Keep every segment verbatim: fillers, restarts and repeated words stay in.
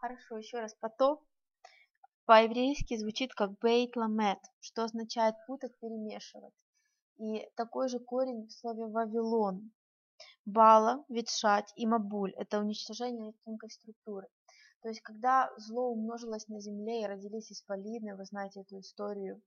Хорошо, еще раз. Потоп по-еврейски звучит как бейт ламет, что означает путать, перемешивать. И такой же корень в слове Вавилон. Бала, ветшать и мабуль– это уничтожение тонкой структуры. То есть, когда зло умножилось на земле и родились исполины, вы знаете эту историю,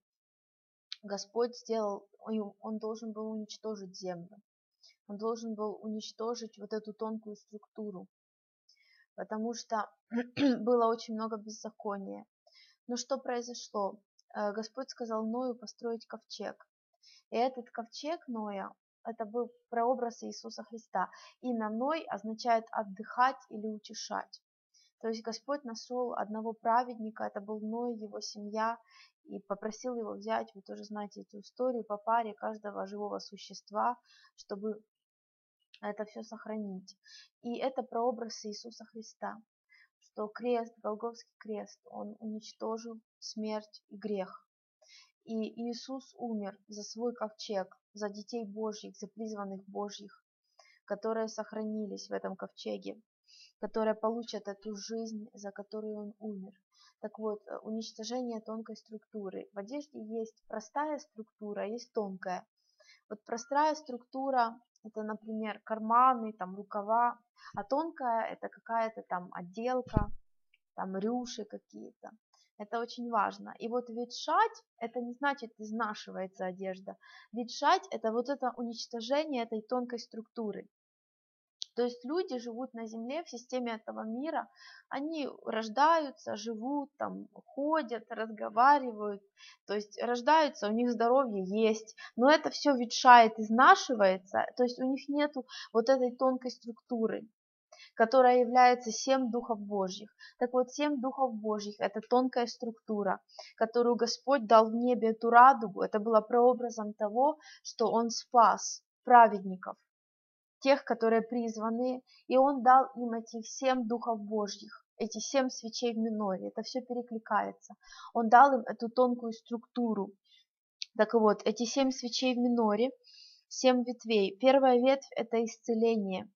Господь сделал, он должен был уничтожить землю. Он должен был уничтожить вот эту тонкую структуру, потому что было очень много беззакония. Но что произошло? Господь сказал Ною построить ковчег. И этот ковчег Ноя, это был прообраз Иисуса Христа. Имя Ной означает отдыхать или утешать. То есть Господь нашел одного праведника, это был Ной, его семья, и попросил его взять, вы тоже знаете эту историю, по паре каждого живого существа, чтобы это все сохранить. И это прообраз Иисуса Христа, что крест, Голгофский крест, он уничтожил смерть и грех. И Иисус умер за свой ковчег, за детей Божьих, за призванных Божьих, которые сохранились в этом ковчеге, которые получат эту жизнь, за которую Он умер. Так вот, уничтожение тонкой структуры. В одежде есть простая структура, есть тонкая. Вот простая структура – это, например, карманы, там, рукава, а тонкая – это какая-то там отделка, там рюши какие-то. Это очень важно. И вот ветшать, это не значит изнашивается одежда. Ветшать – это вот это уничтожение этой тонкой структуры. То есть люди живут на земле в системе этого мира, они рождаются, живут, там, ходят, разговаривают, то есть рождаются, у них здоровье есть, но это все ветшает, изнашивается, то есть у них нету вот этой тонкой структуры, которая является семь духов Божьих. Так вот, семь духов Божьих – это тонкая структура, которую Господь дал в небе эту радугу. Это было прообразом того, что Он спас праведников, тех, которые призваны, и Он дал им этих семь духов Божьих, эти семь свечей в миноре. Это все перекликается. Он дал им эту тонкую структуру. Так вот, эти семь свечей в миноре, семь ветвей. Первая ветвь – это исцеление.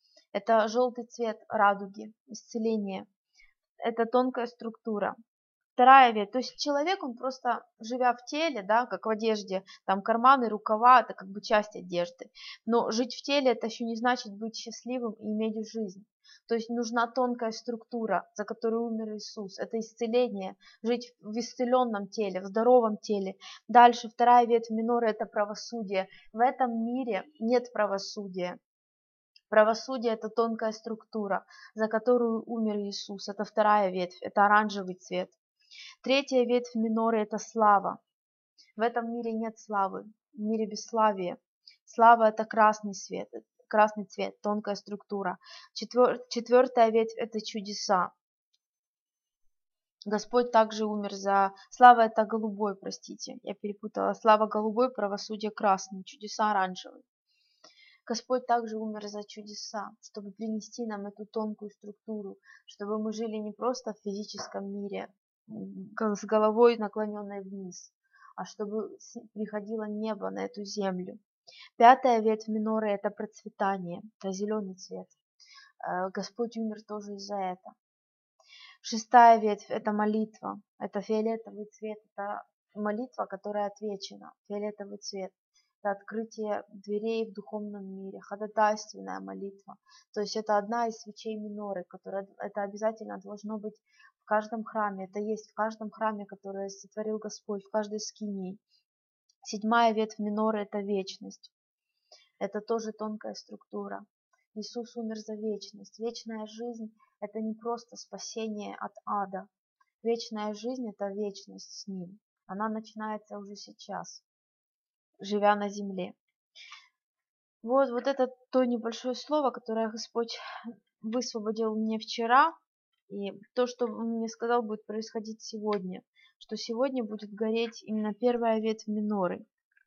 Это желтый цвет радуги, исцеление. Это тонкая структура. Вторая ветвь, то есть человек, он просто, живя в теле, да, как в одежде, там карманы, рукава, это как бы часть одежды. Но жить в теле, это еще не значит быть счастливым и иметь жизнь. То есть нужна тонкая структура, за которую умер Иисус. Это исцеление, жить в исцеленном теле, в здоровом теле. Дальше вторая ветвь минора – это правосудие. В этом мире нет правосудия. Правосудие – это тонкая структура, за которую умер Иисус. Это вторая ветвь, это оранжевый цвет. Третья ветвь миноры – это слава. В этом мире нет славы, в мире бесславие. Слава – это красный цвет, красный цвет, тонкая структура. Четвер... Четвертая ветвь – это чудеса. Господь также умер за... Слава – это голубой, простите, я перепутала. Слава голубой, правосудие красный, чудеса оранжевый. Господь также умер за чудеса, чтобы принести нам эту тонкую структуру, чтобы мы жили не просто в физическом мире, с головой наклоненной вниз, а чтобы приходило небо на эту землю. Пятая ветвь миноры – это процветание, это зеленый цвет. Господь умер тоже из-за этого. Шестая ветвь – это молитва, это фиолетовый цвет, это молитва, которая отвечена, фиолетовый цвет. Это открытие дверей в духовном мире, ходатайственная молитва. То есть это одна из свечей миноры, которая, это обязательно должно быть в каждом храме. Это есть в каждом храме, который сотворил Господь, в каждой скинии. Седьмая ветвь миноры – это вечность. Это тоже тонкая структура. Иисус умер за вечность. Вечная жизнь – это не просто спасение от ада. Вечная жизнь – это вечность с Ним. Она начинается уже сейчас, живя на земле. Вот, вот это то небольшое слово, которое Господь высвободил мне вчера, и то, что Он мне сказал, будет происходить сегодня, что сегодня будет гореть именно первая ветвь миноры.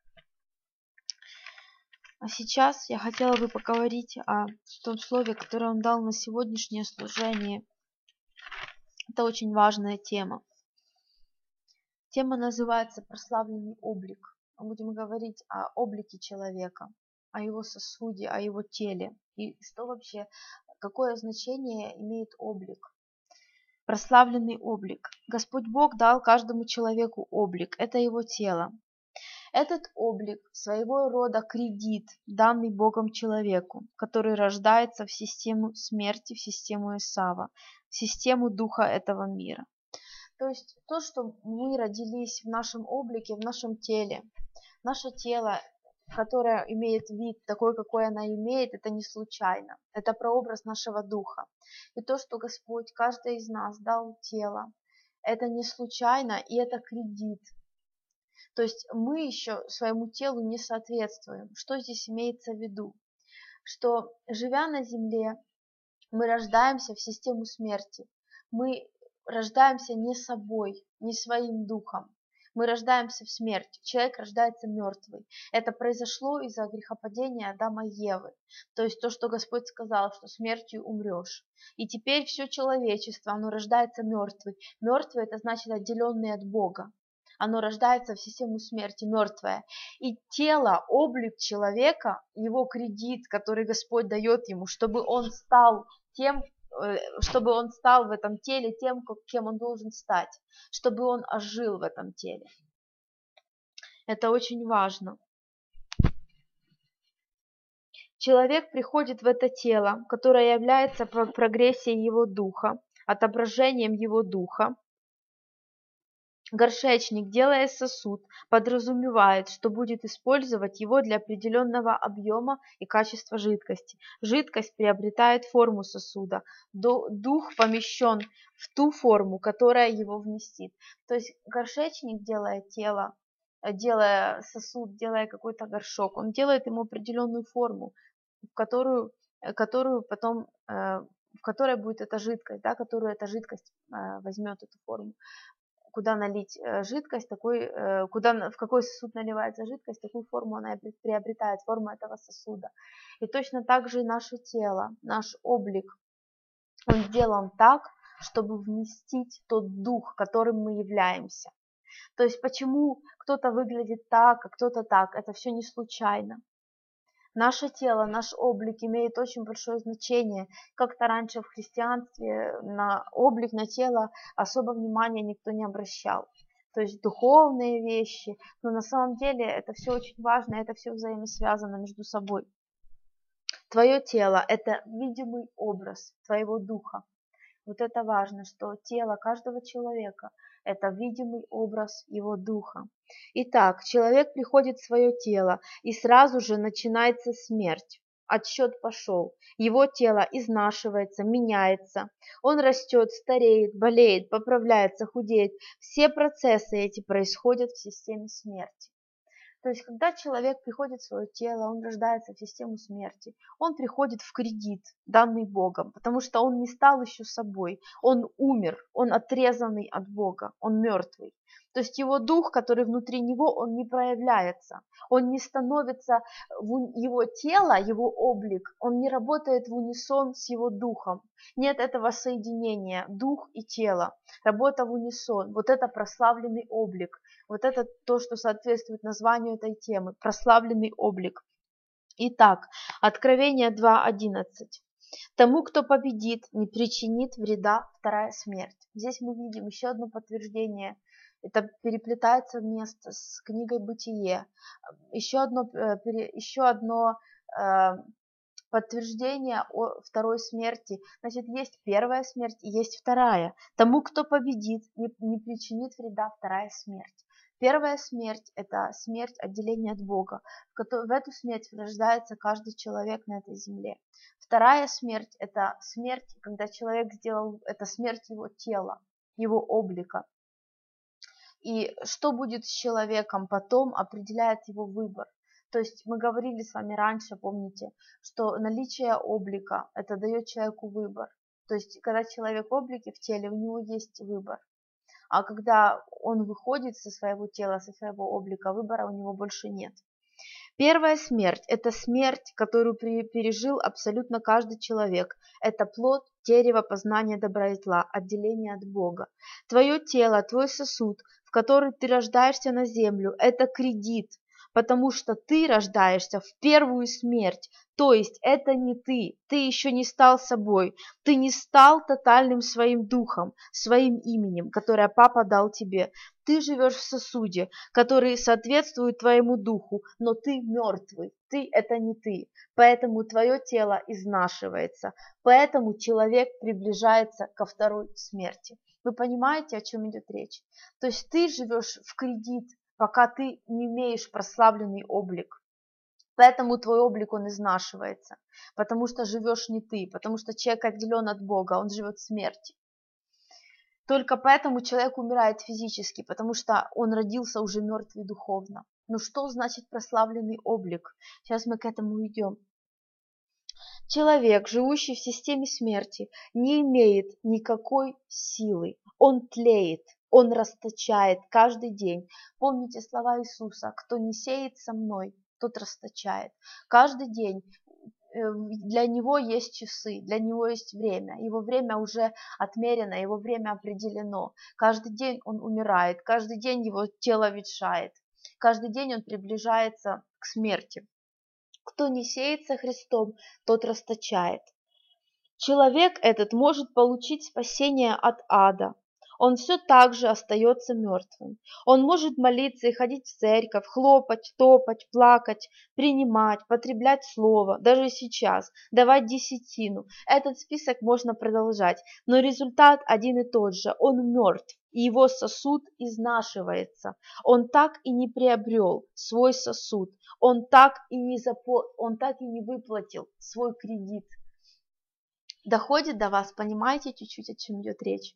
А сейчас я хотела бы поговорить о том слове, которое Он дал на сегодняшнее служение. Это очень важная тема. Тема называется «Прославленный облик». Мы будем говорить о облике человека, о его сосуде, о его теле. И что вообще, какое значение имеет облик. прославленный облик. Господь Бог дал каждому человеку облик, это его тело. Этот облик своего рода кредит, данный Богом человеку, который рождается в систему смерти, в систему Исава, в систему духа этого мира. То есть то, что мы родились в нашем облике, в нашем теле, наше тело, которое имеет вид такой, какой она имеет, это не случайно. Это прообраз нашего духа. И то, что Господь каждый из нас дал тело, это не случайно, и это кредит. То есть мы еще своему телу не соответствуем. Что здесь имеется в виду? Что, живя на земле, мы рождаемся в систему смерти. Мы рождаемся не собой, не своим духом. Мы рождаемся в смерти. Человек рождается мертвый. Это произошло из-за грехопадения Адама и Евы. То есть то, что Господь сказал, что смертью умрешь. И теперь все человечество, оно рождается мертвый. Мертвый – это значит отделенный от Бога. Оно рождается в систему смерти, мертвое. И тело, облик человека, его кредит, который Господь дает ему, чтобы он стал тем, чтобы он стал в этом теле тем, кем он должен стать, чтобы он ожил в этом теле. Это очень важно. Человек приходит в это тело, которое является прогрессией его духа, отображением его духа. Горшечник, делая сосуд, подразумевает, что будет использовать его для определенного объема и качества жидкости. Жидкость приобретает форму сосуда. Дух помещен в ту форму, которая его вместит. То есть горшечник, делая тело, делая сосуд, делая какой-то горшок, он делает ему определенную форму, в которую, которую потом, в которой будет эта жидкость, да, которую эта жидкость возьмет эту форму. Куда налить жидкость, такой, куда, в какой сосуд наливается жидкость, такую форму она приобретает, форму этого сосуда. И точно так же и наше тело, наш облик, он сделан так, чтобы вместить тот дух, которым мы являемся. То есть почему кто-то выглядит так, а кто-то так, это все не случайно. Наше тело, наш облик имеет очень большое значение. Как-то раньше в христианстве на облик, на тело особо внимания никто не обращал. То есть духовные вещи. Но на самом деле это все очень важно, это все взаимосвязано между собой. Твое тело – это видимый образ твоего духа. Вот это важно, что тело каждого человека – это видимый образ его духа. Итак, человек приходит в свое тело, и сразу же начинается смерть. Отсчет пошел. Его тело изнашивается, меняется. Он растет, стареет, болеет, поправляется, худеет. Все процессы эти происходят в системе смерти. То есть, когда человек приходит в свое тело, он рождается в систему смерти, он приходит в кредит, данный Богом, потому что он не стал еще собой, он умер, он отрезанный от Бога, он мертвый. То есть его дух, который внутри него, он не проявляется, он не становится, в его тело, его облик, он не работает в унисон с его духом. Нет этого соединения, дух и тело, работа в унисон. Вот это прославленный облик, вот это то, что соответствует названию этой темы, прославленный облик. Итак, Откровение два одиннадцать. Тому, кто победит, не причинит вреда вторая смерть. Здесь мы видим еще одно подтверждение. Это переплетается вместе с книгой Бытие. Еще одно, еще одно подтверждение о второй смерти. Значит, есть первая смерть и есть вторая. Тому, кто победит, не, не причинит вреда вторая смерть. Первая смерть – это смерть отделения от Бога. В эту смерть рождается каждый человек на этой земле. Вторая смерть – это смерть, когда человек сделал, это смерть его тела, его облика. И что будет с человеком потом, определяет его выбор. То есть мы говорили с вами раньше, помните, что наличие облика – это дает человеку выбор. То есть когда человек в облике в теле, у него есть выбор. А когда он выходит со своего тела, со своего облика, выбора у него больше нет. Первая смерть – это смерть, которую пережил абсолютно каждый человек. Это плод дерева познания добра и зла, отделение от Бога. Твое тело, твой сосуд, в который ты рождаешься на землю – это кредит. потому что ты рождаешься в первую смерть, то есть это не ты, ты еще не стал собой, ты не стал тотальным своим духом, своим именем, которое Папа дал тебе. Ты живешь в сосуде, который соответствует твоему духу, но ты мертвый, ты это не ты, поэтому твое тело изнашивается, поэтому человек приближается ко второй смерти. Вы понимаете, о чем идет речь? То есть ты живешь в кредит, пока ты не имеешь прославленный облик. Поэтому твой облик, он изнашивается, потому что живешь не ты, потому что человек отделен от Бога, он живет в смерти. Только поэтому человек умирает физически, потому что он родился уже мертвый духовно. Но что значит прославленный облик? Сейчас мы к этому идем. Человек, живущий в системе смерти, не имеет никакой силы. Он тлеет, он расточает каждый день. Помните слова Иисуса: «Кто не сеет со мной, тот расточает». Каждый день для него есть часы, для него есть время. Его время уже отмерено, его время определено. Каждый день он умирает, каждый день его тело ветшает, каждый день он приближается к смерти. Кто не сеет со Христом, тот расточает. Человек этот может получить спасение от ада. Он все так же остается мертвым. Он может молиться и ходить в церковь, хлопать, топать, плакать, принимать, потреблять слово, даже сейчас, давать десятину. Этот список можно продолжать, но результат один и тот же. Он мертв, и его сосуд изнашивается. Он так и не приобрел свой сосуд. Он так и не, запо... он так и не выплатил свой кредит. Доходит до вас, понимаете чуть-чуть, о чем идет речь?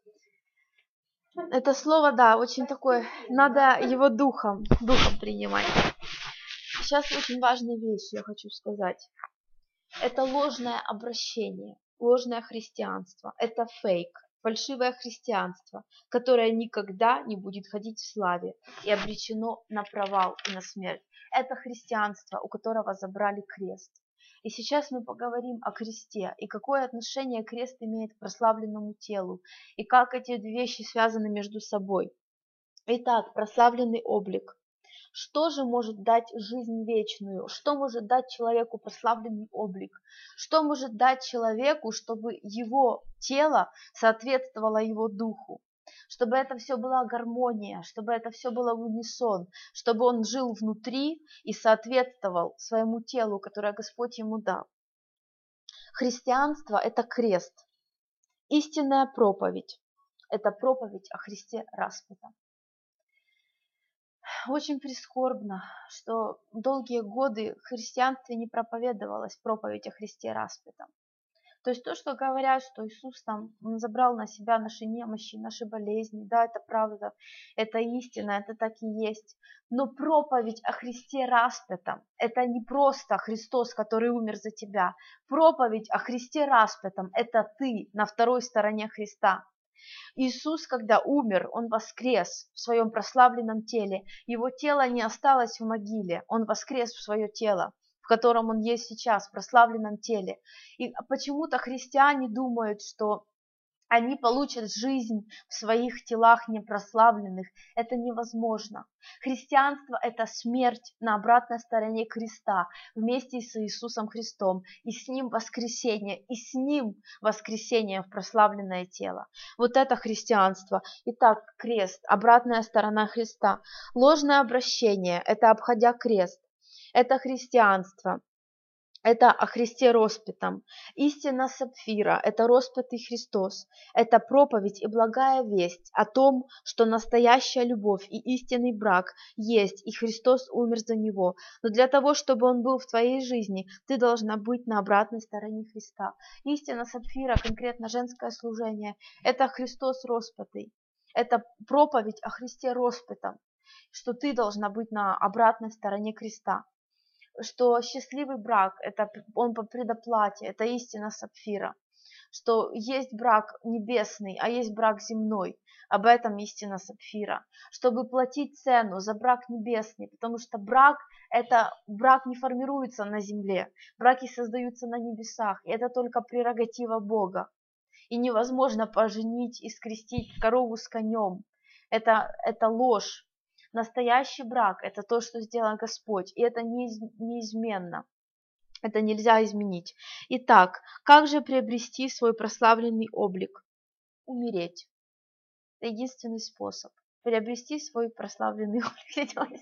Это слово, да, очень такое, надо его духом, духом принимать. Сейчас очень важная вещь я хочу сказать. Это ложное обращение, ложное христианство, это фейк, фальшивое христианство, которое никогда не будет ходить в славе и обречено на провал и на смерть. Это христианство, у которого забрали крест. И сейчас мы поговорим о кресте, и какое отношение крест имеет к прославленному телу, и как эти две вещи связаны между собой. Итак, прославленный облик. Что же может дать жизнь вечную? Что может дать человеку прославленный облик? Что может дать человеку, чтобы его тело соответствовало его духу? Чтобы это все была гармония, чтобы это все было в унисон, чтобы он жил внутри и соответствовал своему телу, которое Господь ему дал. Христианство – это крест. Истинная проповедь – это проповедь о Христе распятом. Очень прискорбно, что долгие годы в христианстве не проповедовалась проповедь о Христе распятом. То есть то, что говорят, что Иисус там он забрал на себя наши немощи, наши болезни, да, это правда, это истина, это так и есть. Но проповедь о Христе распятом – это не просто Христос, который умер за тебя. Проповедь о Христе распятом – это ты на второй стороне Христа. Иисус, когда умер, Он воскрес в своем прославленном теле. Его тело не осталось в могиле, Он воскрес в свое тело, в котором Он есть сейчас, в прославленном теле. И почему-то христиане думают, что они получат жизнь в своих телах непрославленных. Это невозможно. Христианство – это смерть на обратной стороне креста вместе с Иисусом Христом, и с Ним воскресение, и с Ним воскресение в прославленное тело. Вот это христианство. Итак, крест, обратная сторона Христа. Ложное обращение – это обходя крест. Это христианство. Это о Христе распятом. Истина сапфира – это распятый Христос. Это проповедь и благая весть о том, что настоящая любовь и истинный брак есть, и Христос умер за него. Но для того, чтобы он был в твоей жизни, ты должна быть на обратной стороне Христа. Истина сапфира, конкретно женское служение – это Христос распятый. Это проповедь о Христе распятом, что ты должна быть на обратной стороне креста. Что счастливый брак – это он по предоплате, это истина сапфира, что есть брак небесный, а есть брак земной, об этом истина сапфира, чтобы платить цену за брак небесный, потому что брак – это брак не формируется на земле, браки создаются на небесах, и это только прерогатива Бога, и невозможно поженить и скрестить корову с конем, это, это ложь. Настоящий брак – это то, что сделал Господь, и это неиз, неизменно. Это нельзя изменить. Итак, как же приобрести свой прославленный облик? Умереть. Это единственный способ. Приобрести свой прославленный облик.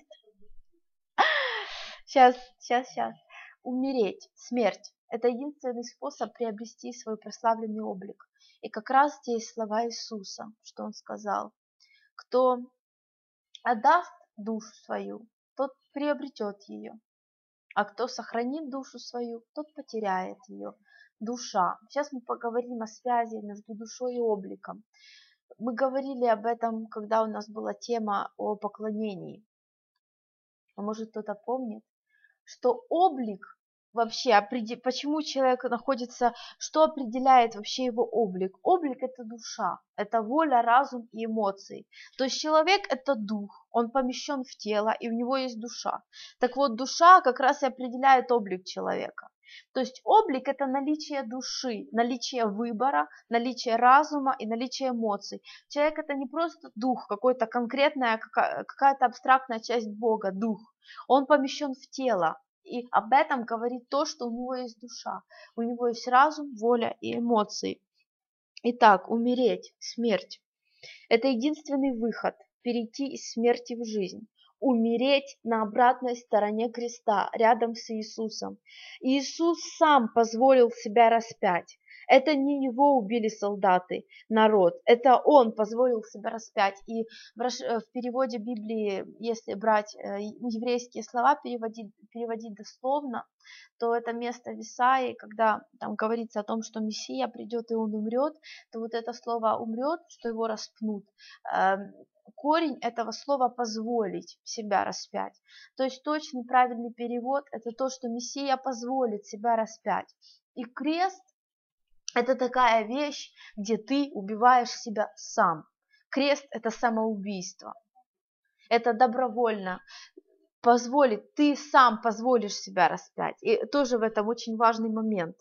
Сейчас, сейчас, сейчас. Умереть, смерть. Это единственный способ приобрести свой прославленный облик. И как раз здесь слова Иисуса, что Он сказал. Кто отдаст душу свою, тот приобретет ее. А кто сохранит душу свою, тот потеряет ее. Душа. Сейчас мы поговорим о связи между душой и обликом. Мы говорили об этом, когда у нас была тема о поклонении. А может, кто-то помнит, что облик вообще, почему человек находится, что определяет вообще его облик? Облик – это душа, это воля, разум и эмоции. То есть человек – это дух, он помещен в тело, и у него есть душа. Так вот, душа как раз и определяет облик человека. То есть облик – это наличие души, наличие выбора, наличие разума и наличие эмоций. Человек – это не просто дух, какой-то конкретная, какая-то абстрактная часть Бога, дух. Он помещен в тело. И об этом говорит то, что у него есть душа, у него есть разум, воля и эмоции. Итак, умереть, смерть – это единственный выход перейти из смерти в жизнь. Умереть на обратной стороне креста, рядом с Иисусом. Иисус сам позволил себя распять. Это не его убили солдаты, народ. Это он позволил себя распять. И в переводе Библии, если брать еврейские слова, переводить, переводить дословно, то это место в Исаии, когда там говорится о том, что Мессия придет и он умрет, то вот это слово «умрет», что его распнут, корень этого слова «позволить себя распять». То есть точный правильный перевод – это то, что Мессия позволит себя распять. И крест – это такая вещь, где ты убиваешь себя сам. Крест – это самоубийство. Это добровольно. Позволить, ты сам позволишь себя распять. И тоже в этом очень важный момент.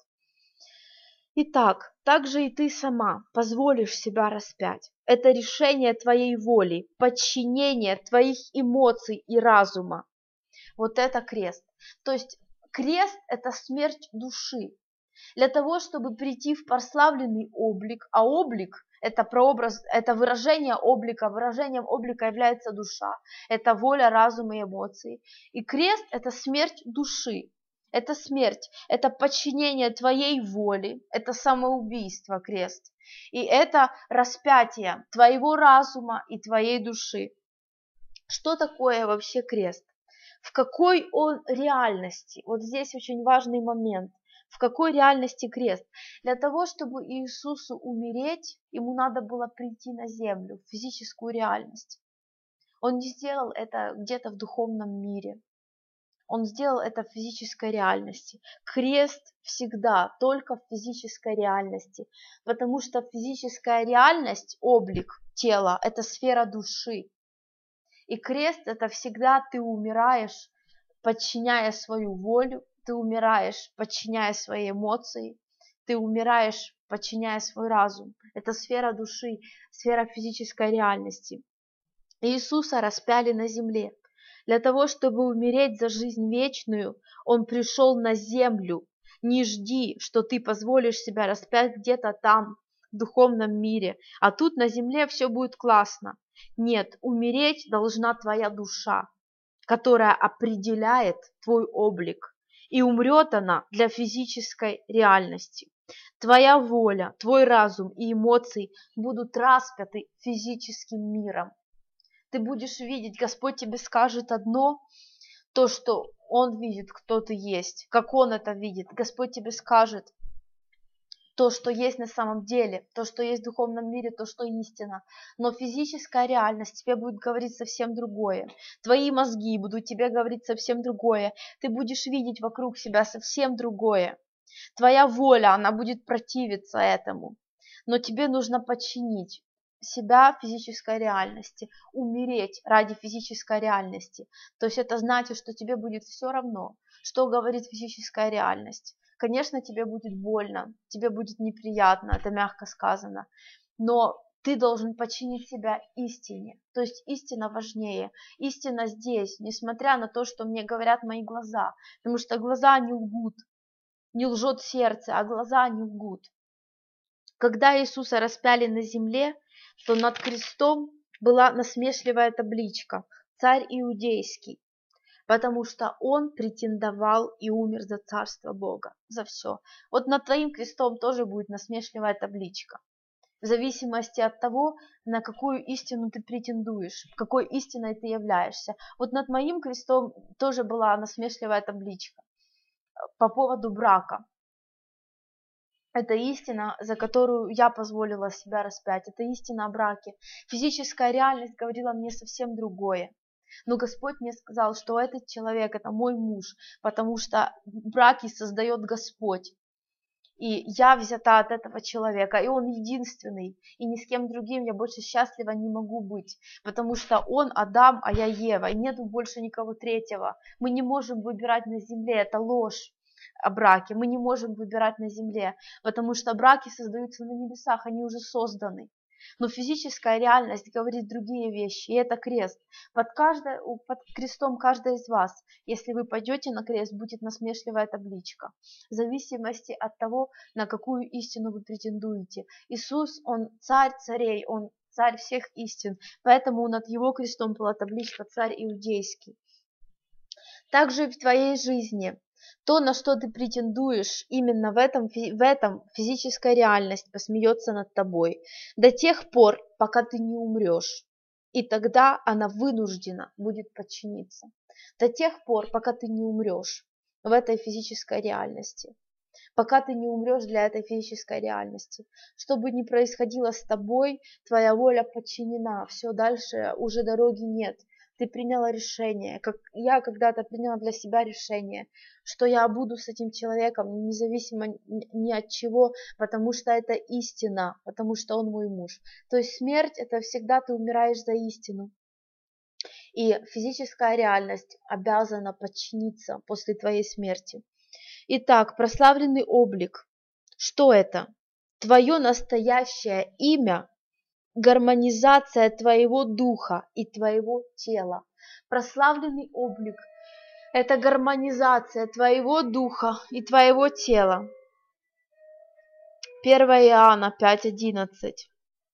Итак, также и ты сама позволишь себя распять. Это решение твоей воли, подчинение твоих эмоций и разума. Вот это крест. То есть крест – это смерть души. Для того, чтобы прийти в прославленный облик, а облик – это прообраз, это выражение облика, выражением облика является душа, это воля, разум и эмоции. И крест – это смерть души. Это смерть, это подчинение твоей воли, это самоубийство, крест. И это распятие твоего разума и твоей души. Что такое вообще крест? В какой он реальности? Вот здесь очень важный момент. В какой реальности крест? Для того, чтобы Иисусу умереть, ему надо было прийти на землю, в физическую реальность. Он не сделал это где-то в духовном мире. Он сделал это в физической реальности. Крест всегда только в физической реальности, потому что физическая реальность, облик тела – это сфера души. И крест – это всегда ты умираешь, подчиняя свою волю, ты умираешь, подчиняя свои эмоции, ты умираешь, подчиняя свой разум. Это сфера души, сфера физической реальности. Иисуса распяли на земле. Для того, чтобы умереть за жизнь вечную, Он пришел на землю. Не жди, что ты позволишь себя распять где-то там, в духовном мире, а тут на земле все будет классно. Нет, умереть должна твоя душа, которая определяет твой облик. И умрет она для физической реальности. Твоя воля, твой разум и эмоции будут распяты физическим миром. Ты будешь видеть, Господь тебе скажет одно, то, что Он видит, кто ты есть, как Он это видит. Господь тебе скажет то, что есть на самом деле, то, что есть в духовном мире, то, что истина. Но физическая реальность тебе будет говорить совсем другое. Твои мозги будут тебе говорить совсем другое. Ты будешь видеть вокруг себя совсем другое. Твоя воля, она будет противиться этому. Но тебе нужно подчинить себя физической реальности, умереть ради физической реальности. То есть это значит, что тебе будет все равно, что говорит физическая реальность. Конечно, тебе будет больно, тебе будет неприятно, это мягко сказано, но ты должен подчинить себя истине. То есть истина важнее. Истина здесь, несмотря на то, что мне говорят мои глаза. Потому что глаза не лгут. Не лжет сердце, а глаза не лгут. Когда Иисуса распяли на земле, то над крестом была насмешливая табличка «Царь Иудейский», потому что он претендовал и умер за царство Бога, за все. Вот над твоим крестом тоже будет насмешливая табличка, в зависимости от того, на какую истину ты претендуешь, какой истиной ты являешься. Вот над моим крестом тоже была насмешливая табличка по поводу брака. Это истина, за которую я позволила себя распять. Это истина о браке. Физическая реальность говорила мне совсем другое. Но Господь мне сказал, что этот человек – это мой муж, потому что браки создает Господь. И я взята от этого человека, и он единственный, и ни с кем другим я больше счастлива не могу быть, потому что он Адам, а я Ева, и нет больше никого третьего. Мы не можем выбирать на земле, это ложь о браке, мы не можем выбирать на земле, потому что браки создаются на небесах, они уже созданы. Но физическая реальность говорит другие вещи, и это крест. Под, каждой, под крестом каждой из вас, если вы пойдете на крест, будет насмешливая табличка, в зависимости от того, на какую истину вы претендуете. Иисус, Он царь царей, Он царь всех истин, поэтому над Его крестом была табличка «Царь Иудейский». Также в твоей жизни то, на что ты претендуешь, именно в этом, в этом физическая реальность посмеется над тобой до тех пор, пока ты не умрешь. И тогда она вынуждена будет подчиниться. До тех пор, пока ты не умрешь в этой физической реальности. Пока ты не умрешь для этой физической реальности. Что бы ни происходило с тобой, твоя воля подчинена. Все, дальше уже дороги нет. Ты приняла решение, как я когда-то приняла для себя решение, что я буду с этим человеком, независимо ни от чего, потому что это истина, потому что он мой муж. То есть смерть – это всегда ты умираешь за истину. И физическая реальность обязана подчиниться после твоей смерти. Итак, прославленный облик. Что это? Твое настоящее имя – гармонизация твоего духа и твоего тела. Прославленный облик – это гармонизация твоего духа и твоего тела. первое Иоанна пять одиннадцать.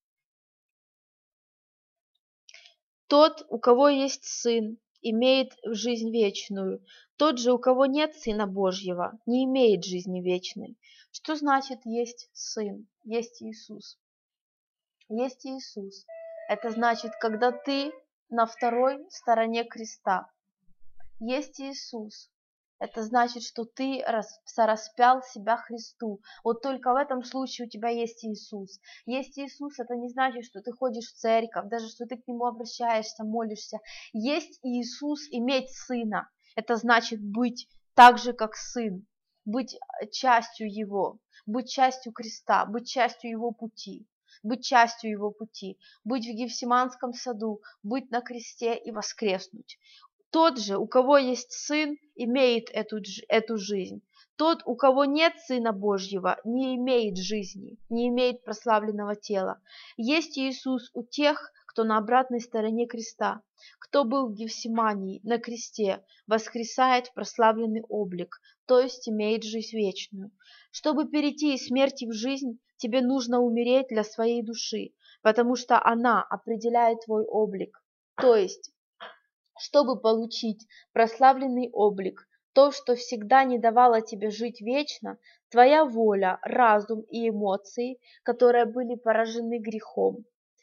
Тот, у кого есть Сын, имеет жизнь вечную. Тот же, у кого нет Сына Божьего, не имеет жизни вечной. Что значит есть Сын? Есть Иисус. Есть Иисус. Это значит, когда ты на второй стороне креста. Есть Иисус. Это значит, что ты сораспял себя Христу. Вот только в этом случае у тебя есть Иисус. Есть Иисус, это не значит, что ты ходишь в церковь, даже что ты к Нему обращаешься, молишься. Есть Иисус, иметь Сына. Это значит быть так же, как Сын. Быть частью Его, быть частью креста, быть частью Его пути. Быть частью Его пути, быть в Гефсиманском саду, быть на кресте и воскреснуть. Тот же, у кого есть Сын, имеет эту, эту жизнь. Тот, у кого нет Сына Божьего, не имеет жизни, не имеет прославленного тела. Есть Иисус у тех, кто на обратной стороне креста, кто был в Гефсимании, на кресте, воскресает в прославленный облик, то есть имеет жизнь вечную. Чтобы перейти из смерти в жизнь, тебе нужно умереть для своей души, потому что она определяет твой облик. То есть, чтобы получить прославленный облик, то, что всегда не давало тебе жить вечно, твоя воля, разум и эмоции, которые были поражены грехом.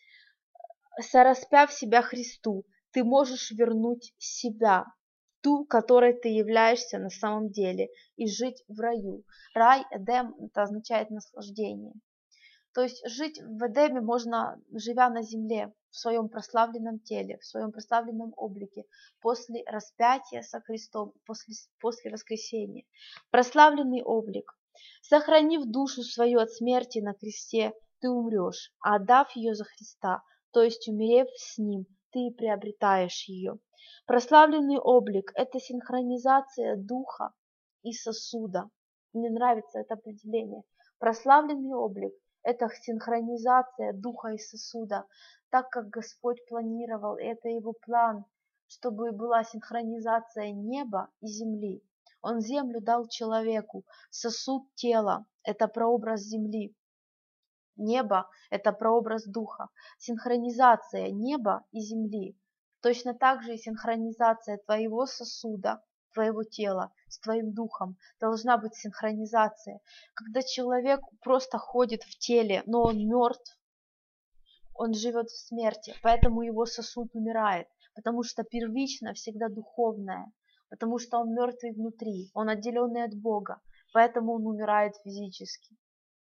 Сораспяв себя Христу, ты можешь вернуть себя, ту, которой ты являешься на самом деле, и жить в раю. Рай, Эдем, это означает наслаждение. То есть жить в Эдеме можно, живя на земле, в своем прославленном теле, в своем прославленном облике, после распятия со Христом, после, после воскресения. Прославленный облик. Сохранив душу свою от смерти на кресте, ты умрешь, а отдав ее за Христа, то есть умерев с Ним, ты приобретаешь ее. Прославленный облик – это синхронизация духа и сосуда. Мне нравится это определение. Прославленный облик это синхронизация духа и сосуда, так как Господь планировал, это Его план, чтобы была синхронизация неба и земли. Он землю дал человеку, сосуд тела, это прообраз земли. Небо– это прообраз духа, синхронизация неба и земли. Точно так же и синхронизация твоего сосуда, твоего тела с твоим духом. Должна быть синхронизация. Когда человек просто ходит в теле, но он мертв, он живет в смерти, поэтому его сосуд умирает, потому что первично всегда духовное, потому что он мертвый внутри, он отделенный от Бога, поэтому он умирает физически.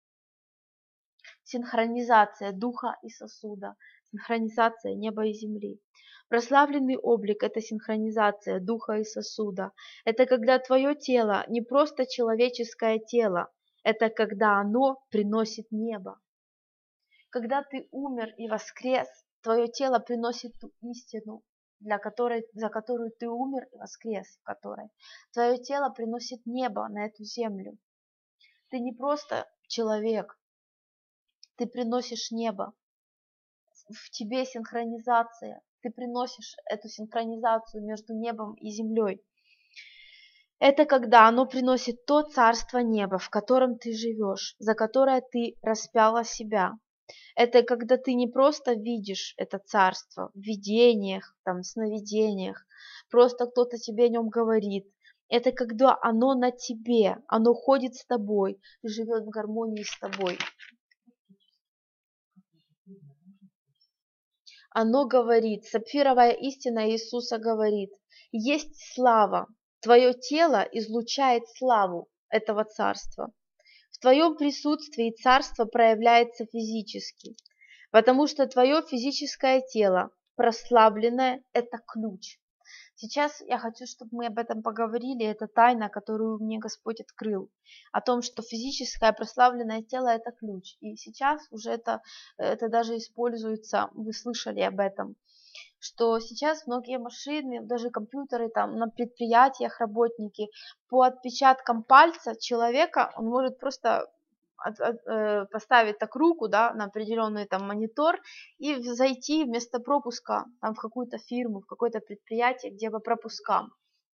Синхронизация духа и сосуда, синхронизация неба и земли. Прославленный облик – это синхронизация духа и сосуда. Это когда твое тело не просто человеческое тело, это когда оно приносит небо. Когда ты умер и воскрес, твое тело приносит ту истину, для которой, за которую ты умер и воскрес, в которой. Твое тело приносит небо на эту землю. Ты не просто человек, ты приносишь небо, в тебе синхронизация, ты приносишь эту синхронизацию между небом и землей. Это когда оно приносит то царство неба, в котором ты живешь, за которое ты распяла себя. Это когда ты не просто видишь это царство в видениях, там, сновидениях, просто кто-то тебе о нем говорит. Это когда оно на тебе, оно ходит с тобой, живет в гармонии с тобой. Оно говорит, сапфировая истина Иисуса говорит, есть слава, твое тело излучает славу этого царства. В твоем присутствии царство проявляется физически, потому что твое физическое тело, прославленное, это ключ. Сейчас я хочу, чтобы мы об этом поговорили, это тайна, которую мне Господь открыл, о том, что физическое прославленное тело – это ключ. И сейчас уже это, это даже используется, вы слышали об этом, что сейчас многие машины, даже компьютеры там на предприятиях, работники, по отпечаткам пальца человека, он может просто от, от, э, поставить так руку, да, на определенный там монитор и зайти вместо пропуска там, в какую-то фирму, в какое-то предприятие, где по пропускам.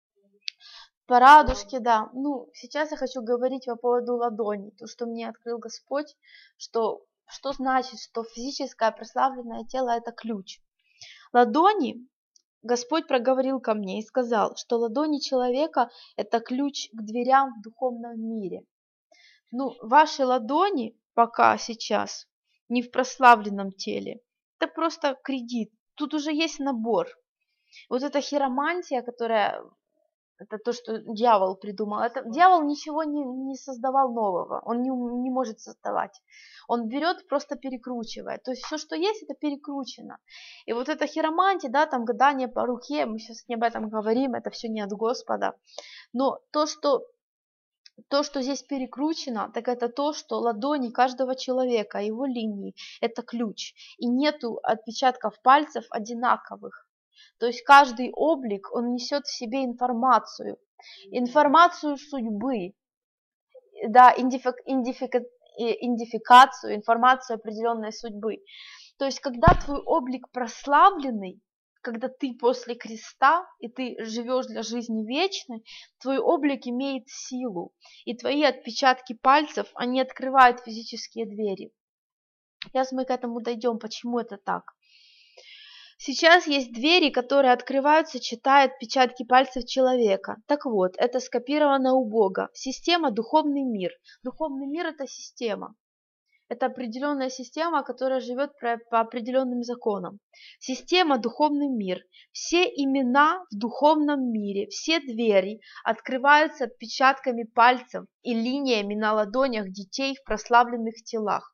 По радужке, да. Ну, сейчас я хочу говорить по поводу ладони, то, что мне открыл Господь, что, что значит, что физическое прославленное тело – это ключ. Ладони, Господь проговорил ко мне и сказал, что ладони человека – это ключ к дверям в духовном мире. Ну, ваши ладони пока сейчас не в прославленном теле, это просто кредит. Тут уже есть набор. Вот эта хиромантия, которая, это то, что дьявол придумал. Это, дьявол ничего не, не создавал нового, он не, не может создавать. Он берет, просто перекручивает. То есть все, что есть, это перекручено. И вот эта хиромантия, да, там гадание по руке, мы сейчас не об этом говорим, это все не от Господа. Но то, что То, что здесь перекручено, так это то, что ладони каждого человека, его линии – это ключ. И нету отпечатков пальцев одинаковых. То есть каждый облик, он несет в себе информацию. Информацию судьбы, да, идентифи, идентифи, идентификацию, информацию определенной судьбы. То есть когда твой облик прославленный, когда ты после креста, и ты живешь для жизни вечной, твой облик имеет силу, и твои отпечатки пальцев, они открывают физические двери. Сейчас мы к этому дойдем, почему это так. Сейчас есть двери, которые открываются, читая отпечатки пальцев человека. Так вот, это скопировано у Бога. Система – духовный мир. Духовный мир – это система. Это определенная система, которая живет по определенным законам. Система – духовный мир. Все имена в духовном мире, все двери открываются отпечатками пальцев и линиями на ладонях детей в прославленных телах.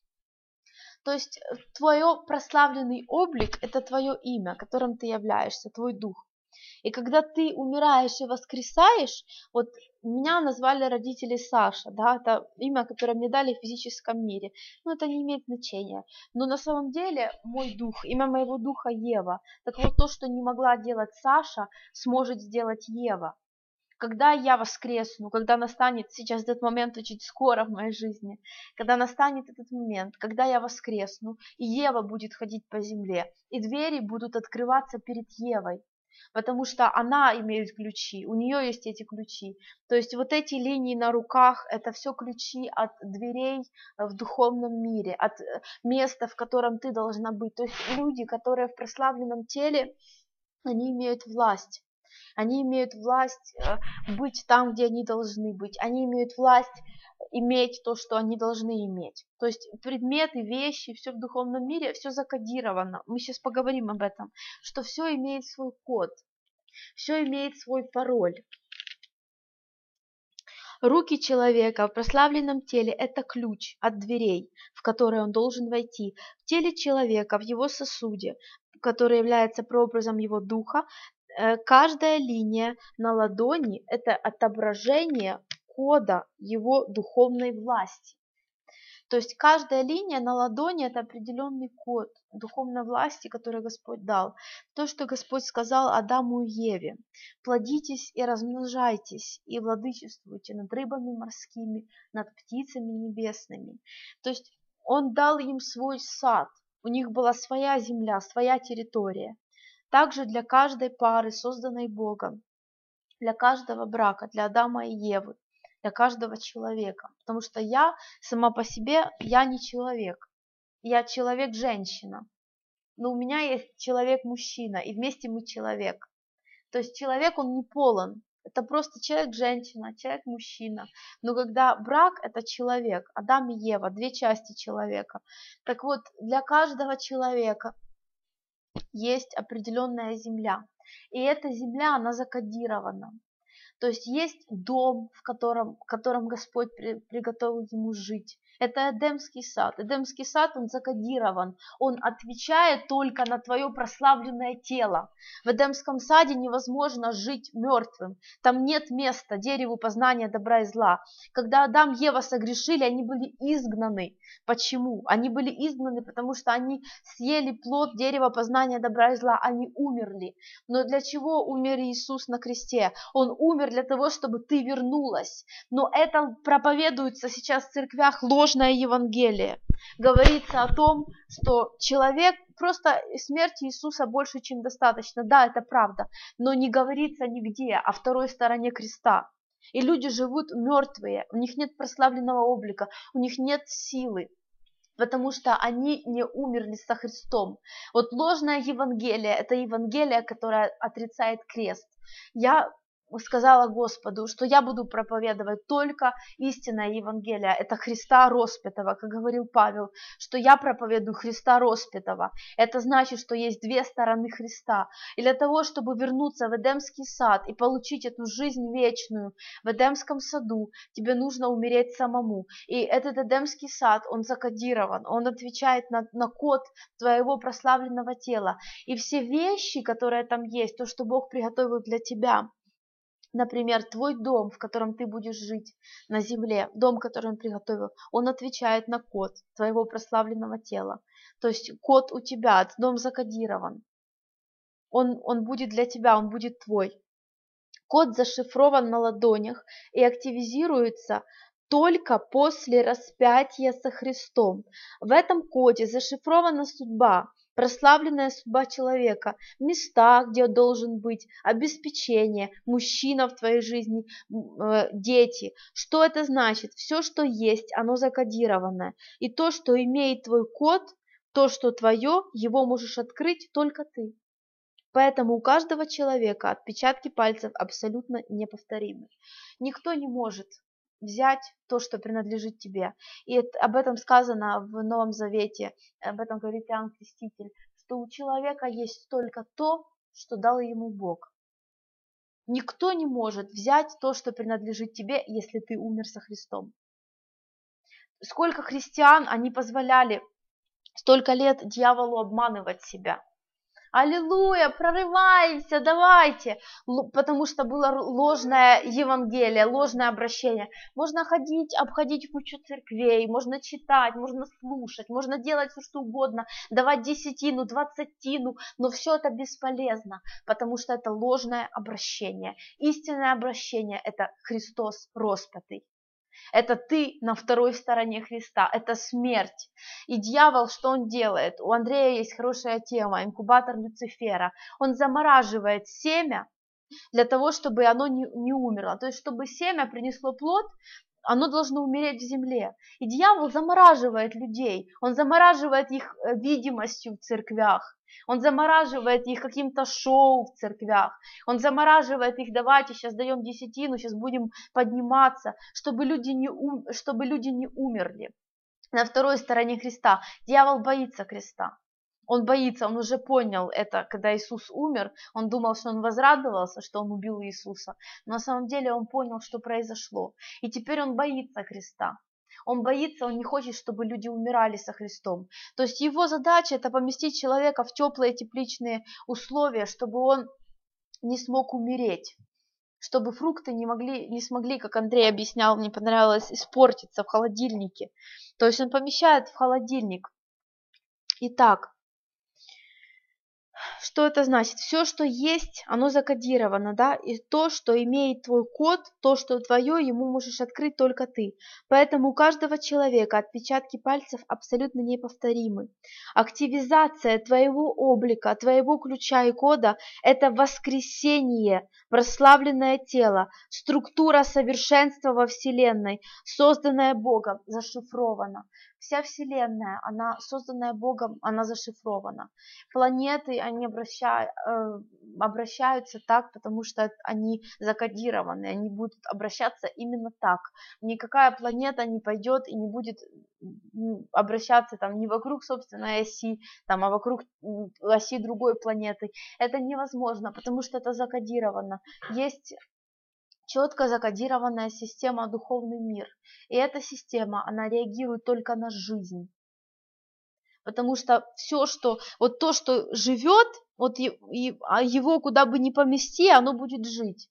То есть твой прославленный облик – это твое имя, которым ты являешься, твой дух. И когда ты умираешь и воскресаешь, вот меня назвали родители Саша, да, это имя, которое мне дали в физическом мире, но это не имеет значения. Но на самом деле мой дух, имя моего духа Ева, так вот то, что не могла делать Саша, сможет сделать Ева. Когда я воскресну, когда настанет, сейчас этот момент очень скоро в моей жизни, когда настанет этот момент, когда я воскресну, и Ева будет ходить по земле, и двери будут открываться перед Евой, потому что она имеет ключи, у нее есть эти ключи. То есть вот эти линии на руках – это все ключи от дверей в духовном мире, от места, в котором ты должна быть. То есть люди, которые в прославленном теле, они имеют власть. Они имеют власть быть там, где они должны быть. Они имеют власть иметь то, что они должны иметь. То есть предметы, вещи, все в духовном мире, все закодировано. Мы сейчас поговорим об этом, что все имеет свой код, все имеет свой пароль. Руки человека в прославленном теле – это ключ от дверей, в которые он должен войти. В теле человека, в его сосуде, который является прообразом его духа, каждая линия на ладони – это отображение кода его духовной власти. То есть каждая линия на ладони – это определенный код духовной власти, который Господь дал. То, что Господь сказал Адаму и Еве: «Плодитесь и размножайтесь, и владычествуйте над рыбами морскими, над птицами небесными». То есть Он дал им свой сад, у них была своя земля, своя территория. Также для каждой пары, созданной Богом, для каждого брака, для Адама и Евы, для каждого человека. Потому что я сама по себе, я не человек. Я человек-женщина. Но у меня есть человек-мужчина, и вместе мы человек. То есть человек, он не полон. Это просто человек-женщина, человек-мужчина. Но когда брак – это человек, Адам и Ева, две части человека. Так вот, для каждого человека есть определенная земля. И эта земля, она закодирована. То есть есть дом, в котором, в котором Господь при, приготовил ему жить. Это Эдемский сад. Эдемский сад, он закодирован. Он отвечает только на твое прославленное тело. В Эдемском саде невозможно жить мертвым. Там нет места дереву познания добра и зла. Когда Адам и Ева согрешили, они были изгнаны. Почему? Они были изгнаны, потому что они съели плод дерева познания добра и зла. Они умерли. Но для чего умер Иисус на кресте? Он умер для того, чтобы ты вернулась. Но это проповедуется сейчас в церквях ложное Евангелие. Говорится о том, что человек, просто смерти Иисуса больше, чем достаточно. Да, это правда, но не говорится нигде о второй стороне креста. И люди живут мертвые, у них нет прославленного облика, у них нет силы, потому что они не умерли со Христом. Вот ложное Евангелие – это Евангелие, которое отрицает крест. Я сказала Господу, что я буду проповедовать только истинное Евангелие, это Христа распятого, как говорил Павел, что я проповедую Христа распятого. Это значит, что есть две стороны Христа. И для того, чтобы вернуться в Эдемский сад и получить эту жизнь вечную в Эдемском саду, тебе нужно умереть самому. И этот Эдемский сад, он закодирован, он отвечает на, на код твоего прославленного тела. И все вещи, которые там есть, то, что Бог приготовил для тебя, например, твой дом, в котором ты будешь жить на земле, дом, который он приготовил, он отвечает на код твоего прославленного тела. То есть код у тебя, дом закодирован. Он, он будет для тебя, он будет твой. Код зашифрован на ладонях и активизируется только после распятия со Христом. В этом коде зашифрована судьба, прославленная судьба человека, места, где он должен быть, обеспечение, мужчина в твоей жизни, дети. Что это значит? Все, что есть, оно закодированное. И то, что имеет твой код, то, что твое, его можешь открыть только ты. Поэтому у каждого человека отпечатки пальцев абсолютно неповторимы. Никто не может взять то, что принадлежит тебе. И это, об этом сказано в Новом Завете, об этом говорит Иоанн Креститель, что у человека есть только то, что дал ему Бог. Никто не может взять то, что принадлежит тебе, если ты умер со Христом. Сколько христиан, они позволяли столько лет дьяволу обманывать себя. Аллилуйя, прорываемся, давайте. Потому что было ложное Евангелие, ложное обращение. Можно ходить, обходить кучу церквей, можно читать, можно слушать, можно делать все, что угодно, давать десятину, двадцатину, но все это бесполезно, потому что это ложное обращение. Истинное обращение – это Христос распятый. Это ты на второй стороне Христа, это смерть. И дьявол, что он делает? У Андрея есть хорошая тема, инкубатор Люцифера. Он замораживает семя для того, чтобы оно не, не умерло. То есть, чтобы семя принесло плод, оно должно умереть в земле. И дьявол замораживает людей, он замораживает их видимостью в церквях. Он замораживает их каким-то шоу в церквях. Он замораживает их, давайте сейчас даем десятину, сейчас будем подниматься, чтобы люди не, ум, чтобы люди не умерли. На второй стороне креста дьявол боится креста. Он боится, он уже понял это, когда Иисус умер, он думал, что он возрадовался, что он убил Иисуса. Но на самом деле он понял, что произошло. И теперь он боится креста. Он боится, он не хочет, чтобы люди умирали со Христом. То есть его задача – это поместить человека в теплые тепличные условия, чтобы он не смог умереть, чтобы фрукты не, могли, не смогли, как Андрей объяснял, мне понравилось, испортиться в холодильнике. То есть он помещает в холодильник. Итак, что это значит? Все, что есть, оно закодировано, да, и то, что имеет твой код, то, что твое, ему можешь открыть только ты. Поэтому у каждого человека отпечатки пальцев абсолютно неповторимы. Активизация твоего облика, твоего ключа и кода – это воскресение, прославленное тело, структура совершенства во Вселенной, созданная Богом, зашифрована. Вся Вселенная, она созданная Богом, она зашифрована. Планеты, они обращают, э, обращаются так, потому что они закодированы, они будут обращаться именно так. Никакая планета не пойдет и не будет обращаться там не вокруг собственной оси, там, а вокруг оси другой планеты. Это невозможно, потому что это закодировано. Есть четко закодированная система «Духовный мир». И эта система, она реагирует только на жизнь. Потому что все, что, вот то, что живет, вот и, и, а его куда бы ни помести, оно будет жить.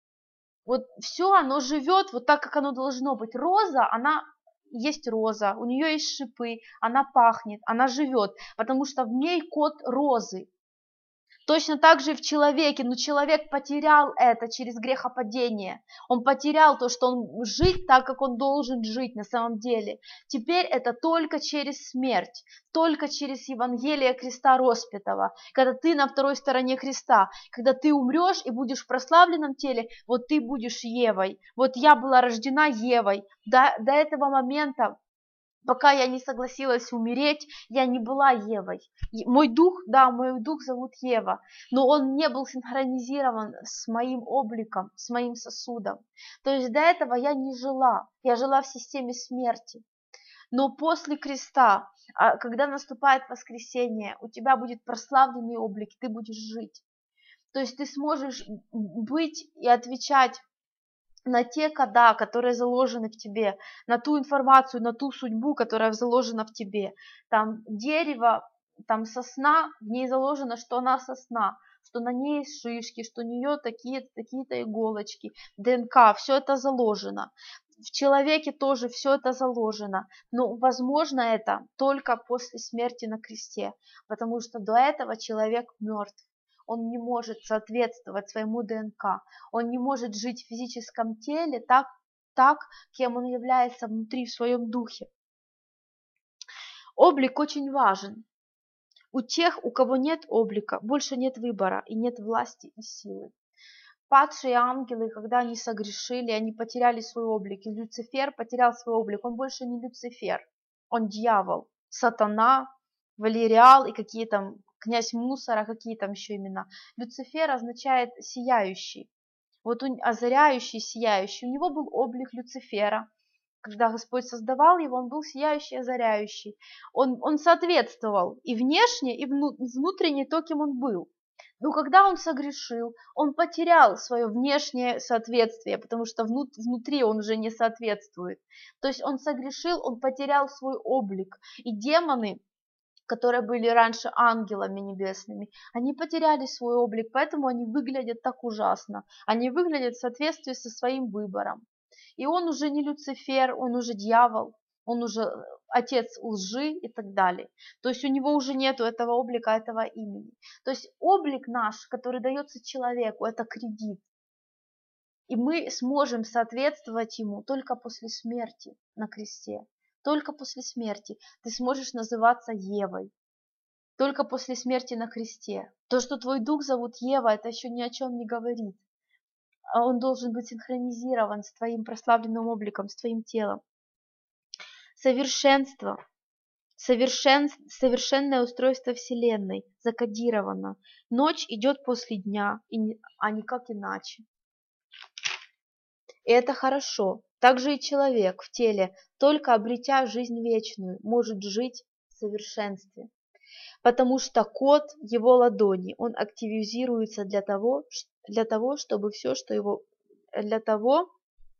Вот все, оно живет вот так, как оно должно быть. Роза, она есть роза, у нее есть шипы, она пахнет, она живет, потому что в ней код розы. Точно так же и в человеке, но человек потерял это через грехопадение. Он потерял то, что он жить так, как он должен жить на самом деле. Теперь это только через смерть, только через Евангелие креста распятого. Когда ты на второй стороне креста, когда ты умрешь и будешь в прославленном теле, вот ты будешь Евой. Вот я была рождена Евой. До, до этого момента, пока я не согласилась умереть, я не была Евой. Мой дух, да, мой дух зовут Ева, но он не был синхронизирован с моим обликом, с моим сосудом. То есть до этого я не жила, я жила в системе смерти. Но после креста, когда наступает воскресение, у тебя будет прославленный облик, ты будешь жить. То есть ты сможешь быть и отвечать на те кода, которые заложены в тебе, на ту информацию, на ту судьбу, которая заложена в тебе. Там дерево, там сосна, в ней заложено, что она сосна, что на ней есть шишки, что у нее такие-то, такие-то иголочки, ДНК, все это заложено. В человеке тоже все это заложено, но возможно это только после смерти на кресте, потому что до этого человек мертв. Он не может соответствовать своему ДНК, он не может жить в физическом теле так, так, кем он является внутри в своем духе. Облик очень важен. У тех, у кого нет облика, больше нет выбора и нет власти и силы. Падшие ангелы, когда они согрешили, они потеряли свой облик. И Люцифер потерял свой облик. Он больше не Люцифер, он дьявол, сатана, Валериал и какие там, князь мусора, какие там еще имена. Люцифер означает сияющий. Вот он озаряющий, сияющий. У него был облик Люцифера. Когда Господь создавал его, он был сияющий, озаряющий. Он, он соответствовал и внешне, и внутренне то, кем он был. Но когда он согрешил, он потерял свое внешнее соответствие, потому что внутри он уже не соответствует. То есть он согрешил, он потерял свой облик. И демоны, которые были раньше ангелами небесными, они потеряли свой облик, поэтому они выглядят так ужасно. Они выглядят в соответствии со своим выбором. И он уже не Люцифер, он уже дьявол, он уже отец лжи и так далее. То есть у него уже нету этого облика, этого имени. То есть облик наш, который дается человеку, это кредит. И мы сможем соответствовать ему только после смерти на кресте. Только после смерти ты сможешь называться Евой. Только после смерти на кресте. То, что твой дух зовут Ева, это еще ни о чем не говорит. А он должен быть синхронизирован с твоим прославленным обликом, с твоим телом. Совершенство. Совершен, совершенное устройство Вселенной закодировано. Ночь идет после дня, и не, а никак иначе. И это хорошо. Также и человек в теле, только обретя жизнь вечную, может жить в совершенстве. Потому что код его ладони, он активизируется для того, для того, чтобы все, что его, для того,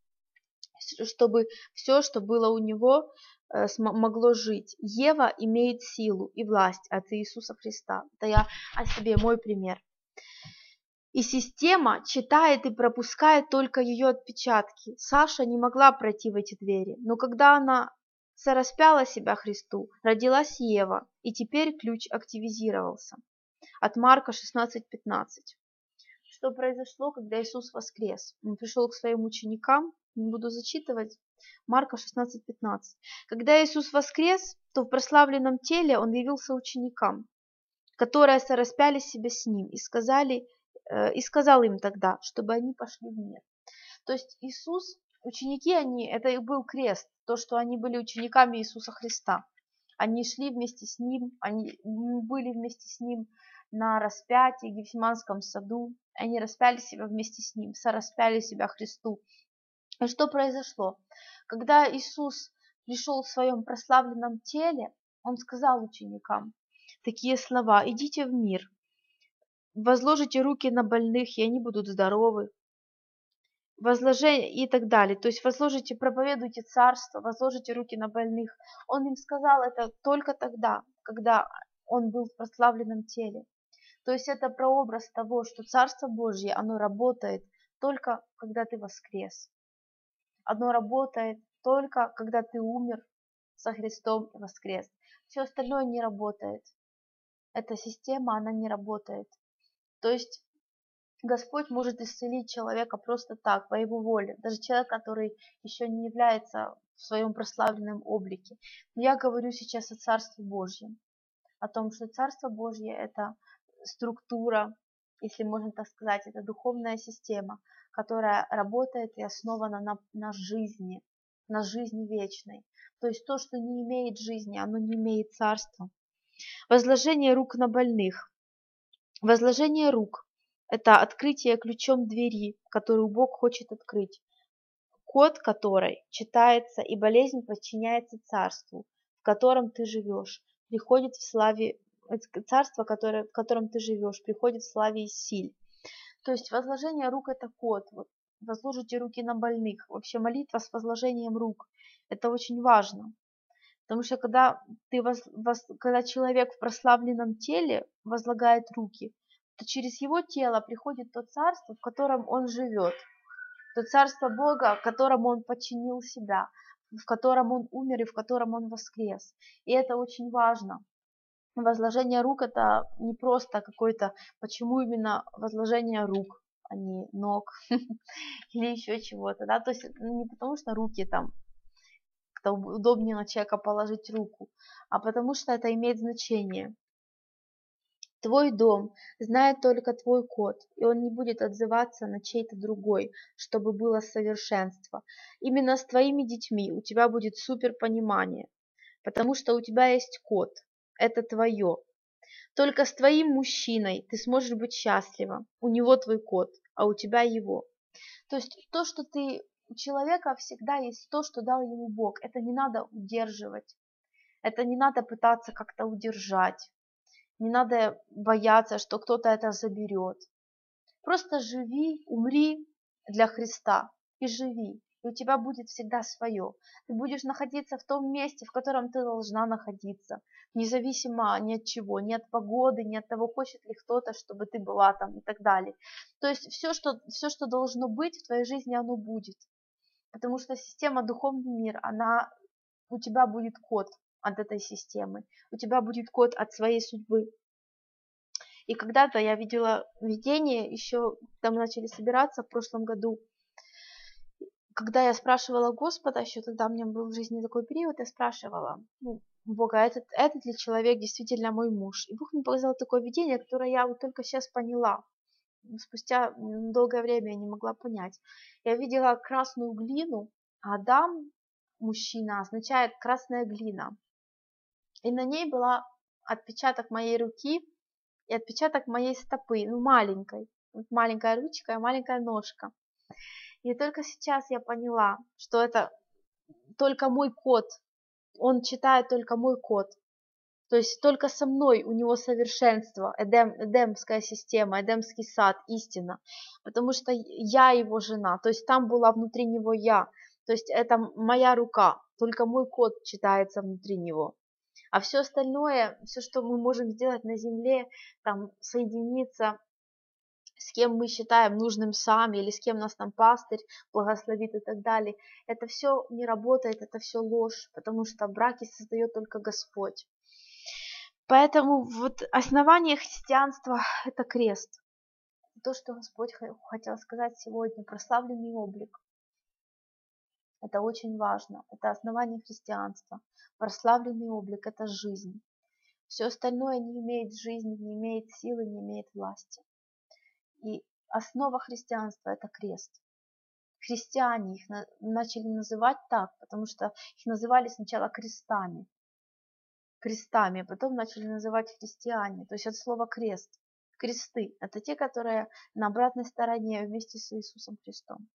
чтобы все, что было у него, могло жить. Ева имеет силу и власть от Иисуса Христа. Это я о себе, мой пример. И система читает и пропускает только ее отпечатки. Саша не могла пройти в эти двери, но когда она сораспяла себя Христу, родилась Ева, и теперь ключ активизировался. От Марка шестнадцать пятнадцать. Что произошло, когда Иисус воскрес? Он пришел к своим ученикам, не буду зачитывать, Марка шестнадцать пятнадцать. Когда Иисус воскрес, то в прославленном теле Он явился ученикам, которые сораспяли себя с Ним, и сказали, и сказал им тогда, чтобы они пошли в мир. То есть Иисус, ученики они, это и был крест, то, что они были учениками Иисуса Христа. Они шли вместе с Ним, они были вместе с Ним на распятии в Гефсиманском саду, они распяли себя вместе с Ним, сораспяли себя Христу. И что произошло? Когда Иисус пришел в своем прославленном теле, Он сказал ученикам такие слова: «Идите в мир, возложите руки на больных, и они будут здоровы, возложение и так далее. То есть возложите, проповедуйте царство, возложите руки на больных». Он им сказал это только тогда, когда Он был в прославленном теле. То есть это прообраз того, что Царство Божье, оно работает только когда ты воскрес. Оно работает только когда ты умер со Христом и воскрес. Все остальное не работает. Эта система, она не работает. То есть Господь может исцелить человека просто так, по Его воле. Даже человек, который еще не является в своем прославленном облике. Но я говорю сейчас о Царстве Божьем. О том, что Царство Божье – это структура, если можно так сказать, это духовная система, которая работает и основана на, на жизни, на жизни вечной. То есть то, что не имеет жизни, оно не имеет царства. Возложение рук на больных. Возложение рук – это открытие ключом двери, которую Бог хочет открыть, код которой читается, и болезнь подчиняется царству, в котором ты живешь, приходит в славе, царство, которое, в котором ты живешь, приходит в славе и силе. То есть возложение рук – это код. Вот, возложите руки на больных. Вообще молитва с возложением рук – это очень важно. Потому что когда, ты воз, воз, когда человек в прославленном теле возлагает руки, то через его тело приходит то царство, в котором он живет. То царство Бога, которому он подчинил себя, в котором он умер и в котором он воскрес. И это очень важно. Возложение рук – это не просто какой-то, почему именно возложение рук, а не ног или еще чего-то, да, то есть не потому что руки там, как-то удобнее на человека положить руку, а потому что это имеет значение. Твой дом знает только твой код, и он не будет отзываться на чей-то другой, чтобы было совершенство. Именно с твоими детьми у тебя будет суперпонимание, потому что у тебя есть код. Это твое. Только с твоим мужчиной ты сможешь быть счастлива. У него твой код, а у тебя его. То есть то, что ты у человека всегда есть то, что дал ему Бог. Это не надо удерживать. Это не надо пытаться как-то удержать. Не надо бояться, что кто-то это заберет. Просто живи, умри для Христа и живи. и у тебя будет всегда свое. Ты будешь находиться в том месте, в котором ты должна находиться, независимо ни от чего, ни от погоды, ни от того, хочет ли кто-то, чтобы ты была там и так далее. То есть все, что, все, что должно быть в твоей жизни, оно будет. Потому что система духовный мир, она, у тебя будет код от этой системы, у тебя будет код от своей судьбы. И когда-то я видела видение, еще там начали собираться в прошлом году, когда я спрашивала Господа, еще тогда у меня был в жизни такой период, я спрашивала, ну, Бога, этот, этот ли человек действительно мой муж? И Бог мне показал такое видение, которое я вот только сейчас поняла. Спустя долгое время я не могла понять. Я видела красную глину, а Адам, мужчина, означает красная глина. И на ней была отпечаток моей руки и отпечаток моей стопы, ну маленькой. Вот маленькая ручка и маленькая ножка. И только сейчас я поняла, что это только мой код. Он читает только мой код. То есть только со мной у него совершенство, Эдем, Эдемская система, Эдемский сад, истина. Потому что я его жена, то есть там была внутри него я. То есть это моя рука, только мой код читается внутри него. А все остальное, все, что мы можем сделать на земле, там соединиться с кем мы считаем нужным сами, или с кем нас там пастырь благословит и так далее, это все не работает, это все ложь, потому что браки создает только Господь. Поэтому вот основание христианства – это крест. То, что Господь хотел сказать сегодня, прославленный облик. Это очень важно. Это основание христианства. Прославленный облик – это жизнь. Все остальное не имеет жизни, не имеет силы, не имеет власти. И основа христианства – это крест. Христиане их на, начали называть так, потому что их называли сначала крестами. Крестами, а потом начали называть христиане. То есть от слова крест. Кресты – это те, которые на обратной стороне вместе с Иисусом Христом.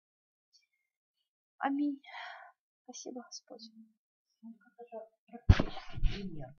Аминь. Спасибо, Господь.